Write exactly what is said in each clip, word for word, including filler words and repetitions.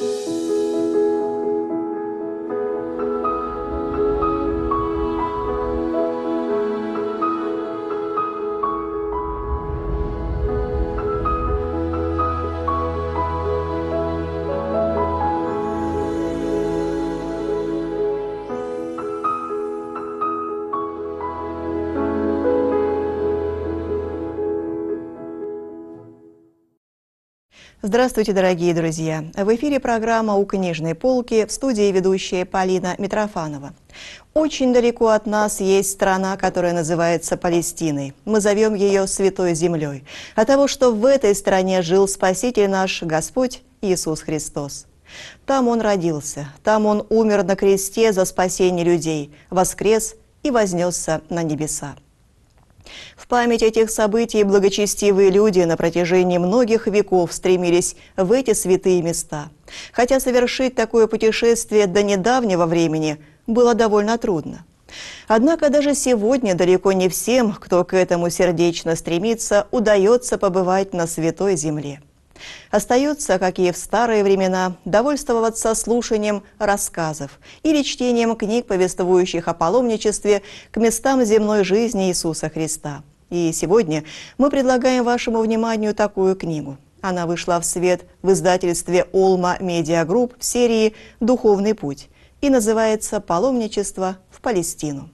Здравствуйте, дорогие друзья! В эфире программа «У книжной полки», в студии ведущая Полина Митрофанова. Очень далеко от нас есть страна, которая называется Палестиной. Мы зовем ее Святой Землей, от того, что в этой стране жил Спаситель наш Господь Иисус Христос. Там Он родился, там Он умер на кресте за спасение людей, воскрес и вознесся на небеса. В память этих событий благочестивые люди на протяжении многих веков стремились в эти святые места. Хотя совершить такое путешествие до недавнего времени было довольно трудно. Однако даже сегодня далеко не всем, кто к этому сердечно стремится, удается побывать на Святой Земле. Остается, как и в старые времена, довольствоваться слушанием рассказов или чтением книг, повествующих о паломничестве к местам земной жизни Иисуса Христа. И сегодня мы предлагаем вашему вниманию такую книгу. Она вышла в свет в издательстве Олма Медиа Групп в серии «Духовный путь» и называется «Паломничество в Палестину».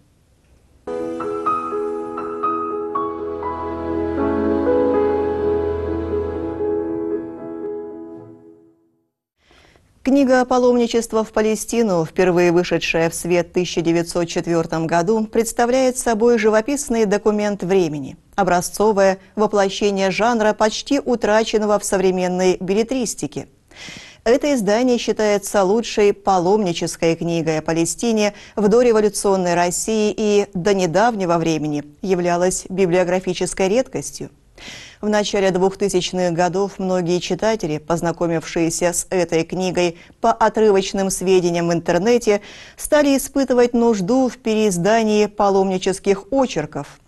Книга «Паломничество в Палестину», впервые вышедшая в свет в тысяча девятьсот четвёртом году, представляет собой живописный документ времени, образцовое воплощение жанра, почти утраченного в современной беллетристике. Это издание считается лучшей паломнической книгой о Палестине в дореволюционной России и до недавнего времени являлась библиографической редкостью. В начале двухтысячных годов многие читатели, познакомившиеся с этой книгой по отрывочным сведениям в интернете, стали испытывать нужду в переиздании паломнических очерков.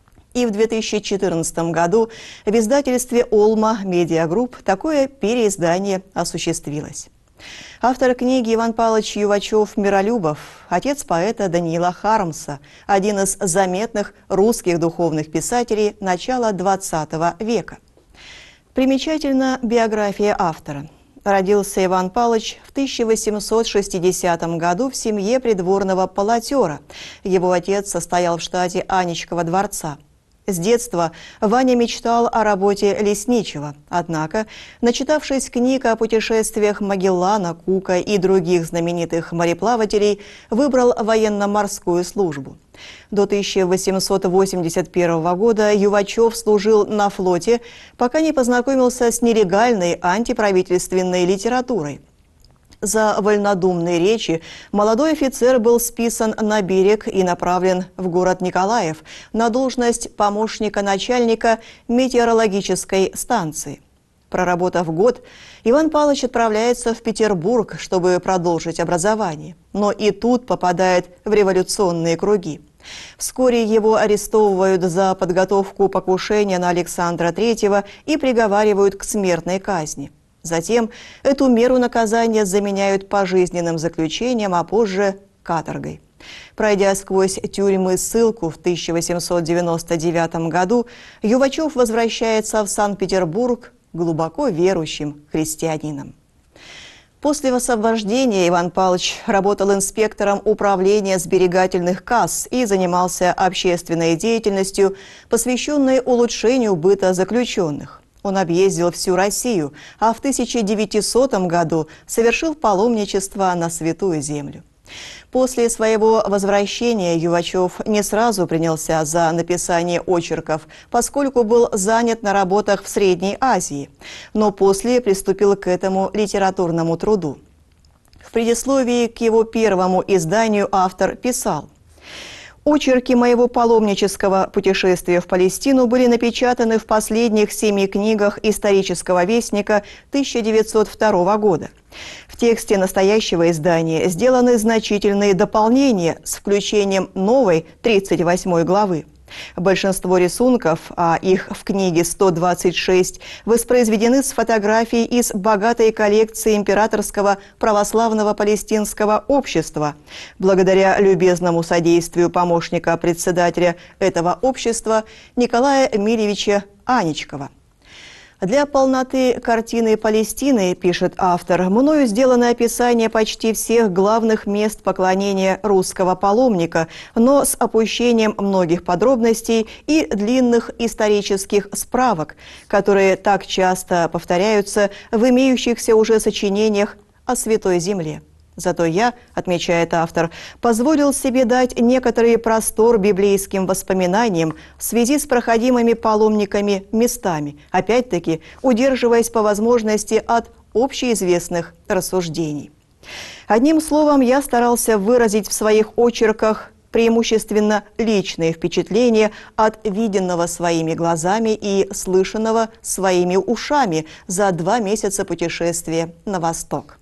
И в две тысячи четырнадцатом году в издательстве Олма Медиа Групп такое переиздание осуществилось. Автор книги Иван Павлович Ювачев-Миролюбов, отец поэта Даниила Хармса, один из заметных русских духовных писателей начала двадцатого века. Примечательна биография автора. Родился Иван Павлович в тысяча восемьсот шестидесятом году в семье придворного полотера. Его отец состоял в штате Анечкова дворца. С детства Ваня мечтал о работе лесничего, однако, начитавшись книг о путешествиях Магеллана, Кука и других знаменитых мореплавателей, выбрал военно-морскую службу. До тысяча восемьсот восемьдесят первого года Ювачев служил на флоте, пока не познакомился с нелегальной антиправительственной литературой. За вольнодумные речи молодой офицер был списан на берег и направлен в город Николаев на должность помощника начальника метеорологической станции. Проработав год, Иван Павлович отправляется в Петербург, чтобы продолжить образование, но и тут попадает в революционные круги. Вскоре его арестовывают за подготовку покушения на Александра Третьего и приговаривают к смертной казни. Затем эту меру наказания заменяют пожизненным заключением, а позже – каторгой. Пройдя сквозь тюрьмы ссылку в тысяча восемьсот девяносто девятом году, Ювачев возвращается в Санкт-Петербург глубоко верующим христианином. После освобождения Иван Павлович работал инспектором управления сберегательных касс и занимался общественной деятельностью, посвященной улучшению быта заключенных. Он объездил всю Россию, а в тысяча девятисотом году совершил паломничество на Святую Землю. После своего возвращения Ювачев не сразу принялся за написание очерков, поскольку был занят на работах в Средней Азии, но после приступил к этому литературному труду. В предисловии к его первому изданию автор писал: «Очерки моего паломнического путешествия в Палестину были напечатаны в последних семи книгах исторического вестника тысяча девятьсот второго года. В тексте настоящего издания сделаны значительные дополнения с включением новой тридцать восьмой главы. Большинство рисунков, а их в книге сто двадцать шесть, воспроизведены с фотографий из богатой коллекции Императорского православного палестинского общества, благодаря любезному содействию помощника председателя этого общества Николая Эмильевича Аничкова. Для полноты картины Палестины, пишет автор, мною сделано описание почти всех главных мест поклонения русского паломника, но с опущением многих подробностей и длинных исторических справок, которые так часто повторяются в имеющихся уже сочинениях о Святой Земле. Зато я, отмечает автор, позволил себе дать некоторый простор библейским воспоминаниям в связи с проходимыми паломниками местами, опять-таки удерживаясь по возможности от общеизвестных рассуждений. Одним словом, я старался выразить в своих очерках преимущественно личные впечатления от виденного своими глазами и слышанного своими ушами за два месяца путешествия на восток.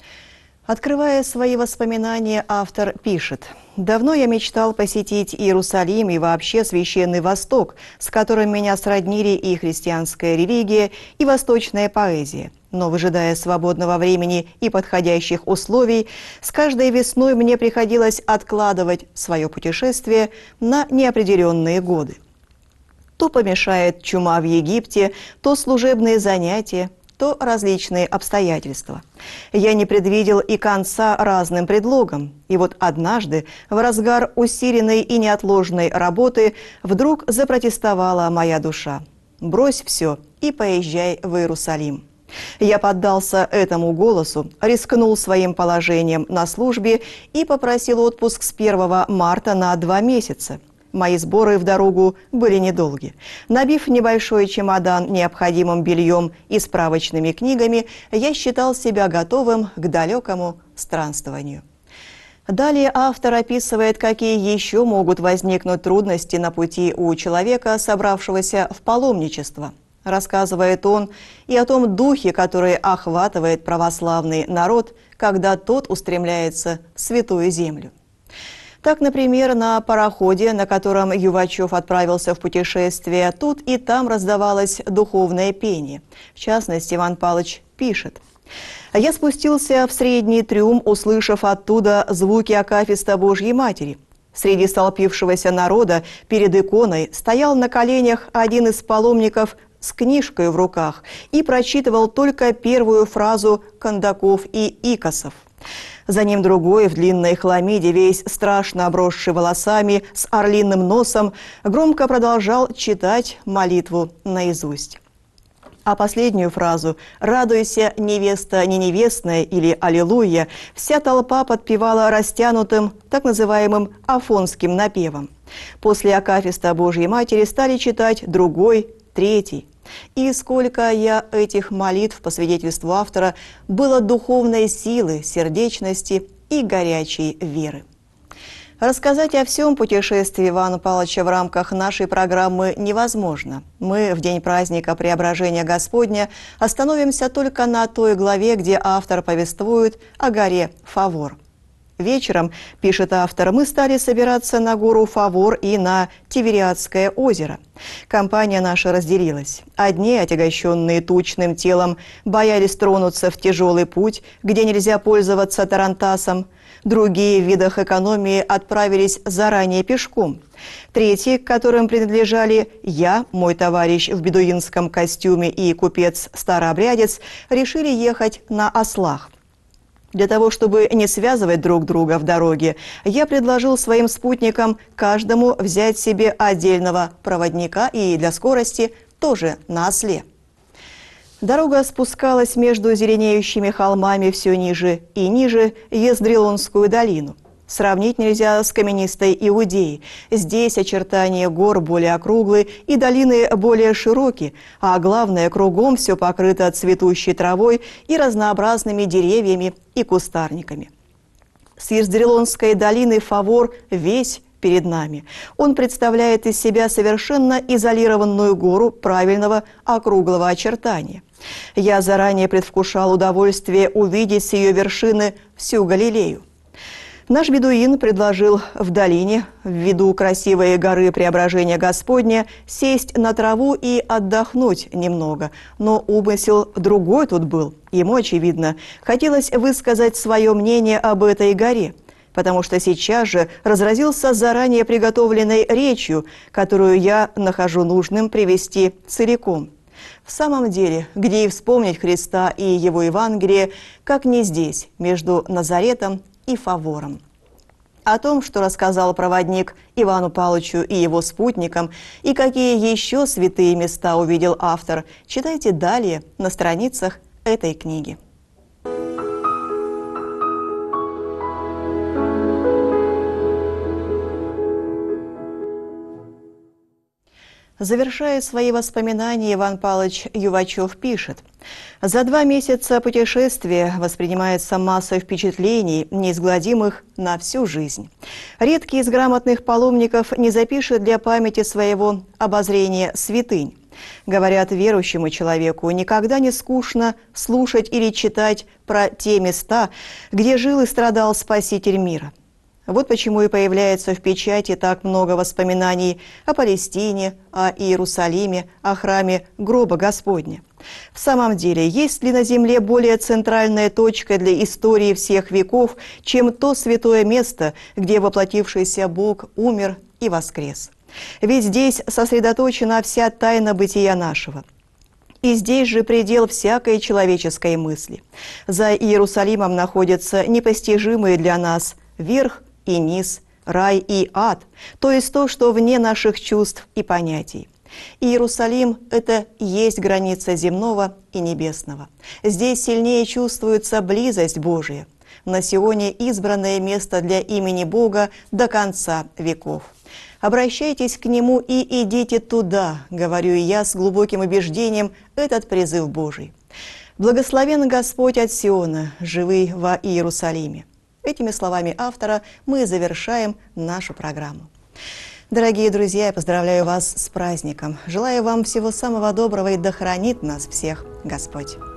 Открывая свои воспоминания, автор пишет: «Давно я мечтал посетить Иерусалим и вообще Священный Восток, с которым меня сроднили и христианская религия, и восточная поэзия. Но, выжидая свободного времени и подходящих условий, с каждой весной мне приходилось откладывать свое путешествие на неопределенные годы. То помешает чума в Египте, то служебные занятия, то различные обстоятельства. Я не предвидел и конца разным предлогам. И вот однажды, в разгар усиленной и неотложной работы, вдруг запротестовала моя душа: брось все и поезжай в Иерусалим. Я поддался этому голосу, рискнул своим положением на службе и попросил отпуск с первого марта на два месяца. Мои сборы в дорогу были недолги. Набив небольшой чемодан необходимым бельем и справочными книгами, я считал себя готовым к далекому странствованию». Далее автор описывает, какие еще могут возникнуть трудности на пути у человека, собравшегося в паломничество. Рассказывает он и о том духе, который охватывает православный народ, когда тот устремляется в Святую Землю. Так, например, на пароходе, на котором Ювачев отправился в путешествие, тут и там раздавалось духовное пение. В частности, Иван Павлович пишет: «Я спустился в средний трюм, услышав оттуда звуки акафиста Божьей Матери. Среди столпившегося народа перед иконой стоял на коленях один из паломников с книжкой в руках и прочитывал только первую фразу Кондаков и Икосов. За ним другой в длинной хламиде, весь страшно обросший волосами, с орлиным носом, громко продолжал читать молитву наизусть. А последнюю фразу «Радуйся, невеста не невестная» или «Аллилуйя» вся толпа подпевала растянутым, так называемым афонским напевом. После акафиста Божьей Матери стали читать другой, третий. И сколько я этих молитв, по свидетельству автора, было духовной силы, сердечности и горячей веры. Рассказать о всем путешествии Ивана Павловича в рамках нашей программы невозможно. Мы в день праздника Преображения Господня остановимся только на той главе, где автор повествует о горе Фавор. Вечером, пишет автор, мы стали собираться на гору Фавор и на Тивериадское озеро. Компания наша разделилась. Одни, отягощенные тучным телом, боялись тронуться в тяжелый путь, где нельзя пользоваться тарантасом. Другие в видах экономии отправились заранее пешком. Третьи, к которым принадлежали я, мой товарищ в бедуинском костюме и купец-старообрядец, решили ехать на ослах. Для того, чтобы не связывать друг друга в дороге, я предложил своим спутникам каждому взять себе отдельного проводника и для скорости тоже на осле. Дорога спускалась между зеленеющими холмами все ниже и ниже Ездрелонскую долину. Сравнить нельзя с каменистой Иудеей. Здесь очертания гор более округлые и долины более широкие, а главное, кругом все покрыто цветущей травой и разнообразными деревьями и кустарниками. С Ездрелонской долины Фавор весь перед нами. Он представляет из себя совершенно изолированную гору правильного округлого очертания. Я заранее предвкушал удовольствие увидеть с ее вершины всю Галилею. Наш бедуин предложил в долине, в виду красивой горы Преображения Господня, сесть на траву и отдохнуть немного. Но умысел другой тут был. Ему, очевидно, хотелось высказать свое мнение об этой горе, потому что сейчас же разразился заранее приготовленной речью, которую я нахожу нужным привести целиком. В самом деле, где и вспомнить Христа и Его Евангелие, как не здесь, между Назаретом и Фавором. О том, что рассказал проводник Ивану Павловичу и его спутникам, и какие еще святые места увидел автор, читайте далее на страницах этой книги. Завершая свои воспоминания, Иван Павлович Ювачев пишет: «За два месяца путешествия воспринимается масса впечатлений, неизгладимых на всю жизнь. Редкий из грамотных паломников не запишет для памяти своего обозрения святынь. Говорят, верующему человеку никогда не скучно слушать или читать про те места, где жил и страдал Спаситель мира. Вот почему и появляется в печати так много воспоминаний о Палестине, о Иерусалиме, о храме гроба Господня. В самом деле, есть ли на земле более центральная точка для истории всех веков, чем то святое место, где воплотившийся Бог умер и воскрес? Ведь здесь сосредоточена вся тайна бытия нашего. И здесь же предел всякой человеческой мысли. За Иерусалимом находятся непостижимые для нас верх и низ, рай и ад, то есть то, что вне наших чувств и понятий. Иерусалим – это есть граница земного и небесного. Здесь сильнее чувствуется близость Божия. На Сионе избранное место для имени Бога до конца веков. Обращайтесь к Нему и идите туда, говорю я с глубоким убеждением этот призыв Божий. Благословен Господь от Сиона, живый во Иерусалиме». Этими словами автора мы завершаем нашу программу. Дорогие друзья, я поздравляю вас с праздником. Желаю вам всего самого доброго и да хранит нас всех Господь.